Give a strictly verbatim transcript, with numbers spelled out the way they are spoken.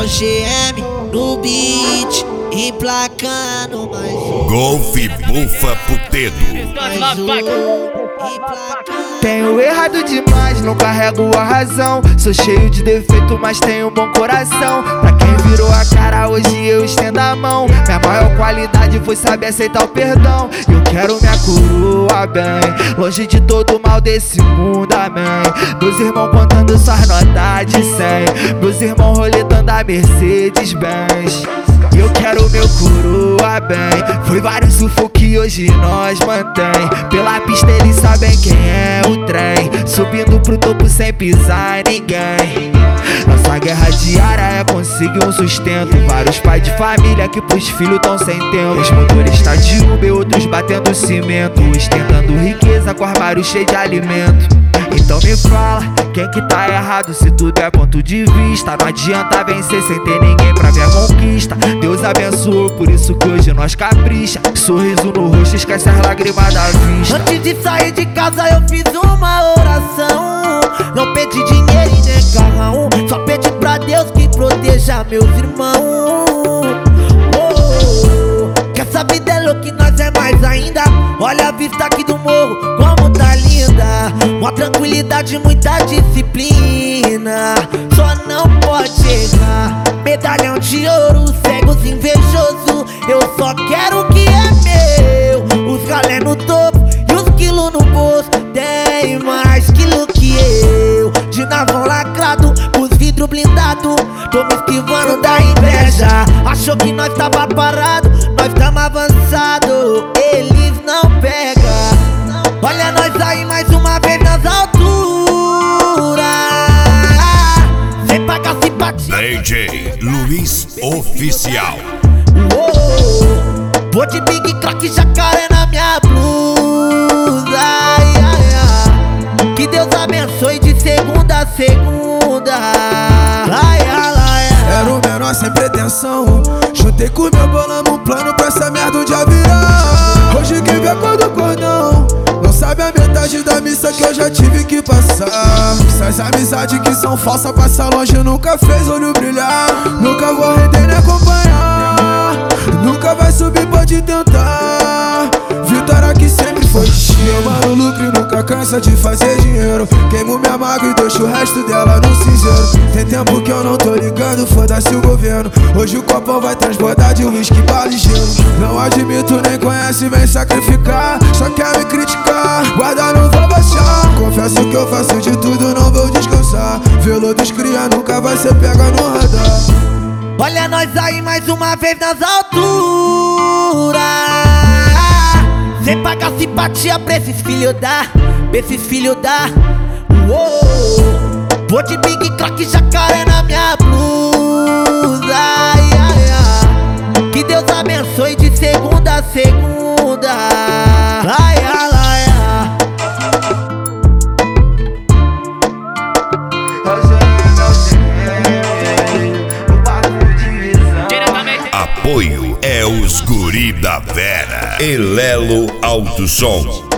o G M no beat, emplacando mais um. Golf bufa pro dedo. Mais um, emplacando. Tenho errado demais, não carrego a razão. Sou cheio de defeito, mas tenho um bom coração. Pra quem virou a cara, hoje eu estendo a mão. Minha maior qualidade foi saber aceitar o perdão. Eu quero minha coroa bem, longe de todo mal desse mundo, amém. Meus irmãos contando suas notas de cem, meus irmãos roletando a Mercedes Benz. Eu quero meu coroa bem. Foi vários sufocos que hoje nós mantém. Pela pista eles sabem quem é o trem, subindo pro topo sem pisar em ninguém. Nossa guerra diária é conseguir um sustento. Vários pais de família que pros filhos tão sem tempo. Os motoristas de Uber, outros batendo cimento, ostentando riqueza com armário cheio de alimento. Então me fala, quem que tá errado se tudo é ponto de vista? Não adianta vencer sem ter ninguém pra ver a conquista. Deus abençoou, por isso que hoje nós capricha. Sorriso no rosto, esquece as lágrimas da vista. Antes de sair de casa eu fiz uma oração. Não pedi dinheiro e nem carrão, só pedi pra Deus que proteja meus irmãos. Oh, que essa vida é louca e nós é mais ainda. Olha a vista aqui do morro, como tá linda. Uma tranquilidade, muita disciplina. Só não pode errar. Medalhão de ouro, cegos invejoso. Eu só quero o que é meu. Os galé no topo e os quilos no bolso. Tem mais quilo que eu. De navão lacrado, os vidros blindados. Tô me esquivando da inveja. Achou que nós tava parado, nós tamo avançado. Eles não pegam. Olha nós aí mais uma vez nas alturas. Sem pagar simpatia. D J Luiz Oficial. Uou, vou de big crack jacaré na minha blusa. Ai, ai, ai. Que Deus abençoe de segunda a segunda. Ai, ai, ai, ai. Era o menor sem pretensão. Juntei com meu bolão um plano pra essa merda um dia virar. Hoje quem vê a cor do cordão não sabe a metade da missa que eu já tive que passar. Essas amizades que são falsas, passa longe, nunca fez olho brilhar. Nunca vou render nem acompanhar. Nunca vai subir, pode tentar. Vitória que sempre foi destino. Mano, lucro e nunca cansa de fazer dinheiro. Queimo minha mágoa e deixo o resto dela no cinzeiro. Tem tempo que eu não tô ligando, foda-se o governo. Hoje o copão vai transbordar de uísque, bala e gelo. Não admito, nem conhece, vem sacrificar. Só quer me criticar, guarda não vou baixar. Confesso que eu faço de tudo, não vou descansar. Velo dos cria nunca vai ser pega no radar. Olha nós aí mais uma vez nas alturas. Sem pagar simpatia pra esses filhos da, pra esses filhos da. Uou, vou de big crack jacaré na minha blusa. Ai, ai, ai. Que Deus abençoe de segunda a segunda. Ai, ai, ai, ai. Apoio é os guri da Vera. Elelo Alto Som.